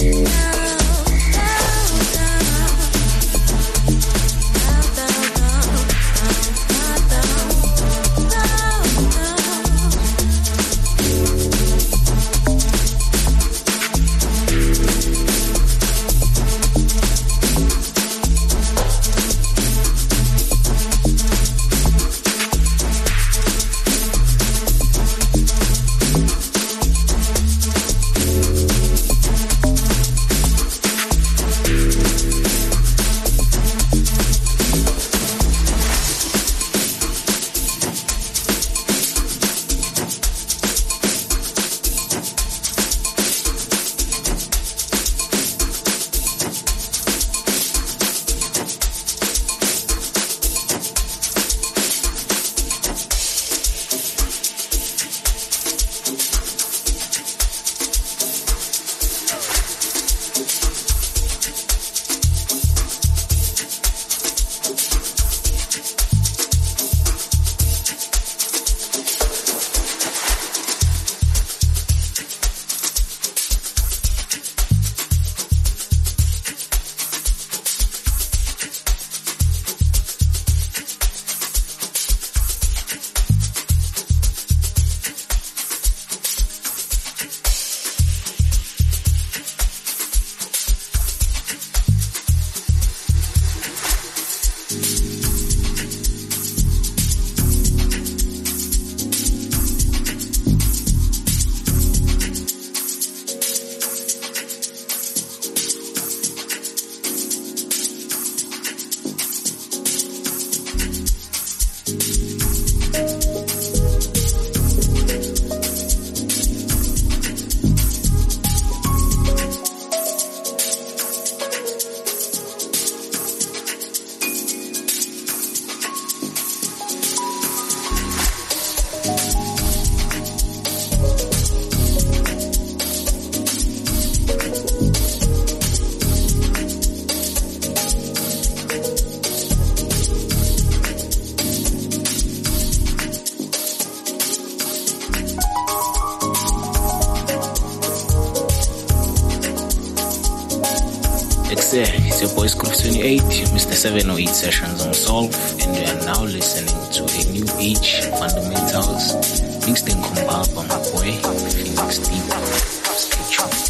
It's your boy Groove twenty-eight, Mister seven oh eight Sessions on Solve, and we are now listening to a new age fundamentals mixed and compiled by my boy Phoenix Deep. Stay tuned.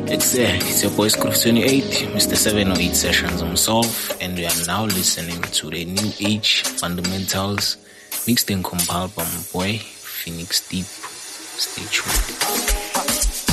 Exactly, it's your boy Scroof twenty-eight, Mister seven oh eight Sessions himself, and we are now listening to the New Age Fundamentals mixed and compiled by my boy Phoenix Deep. Stay tuned.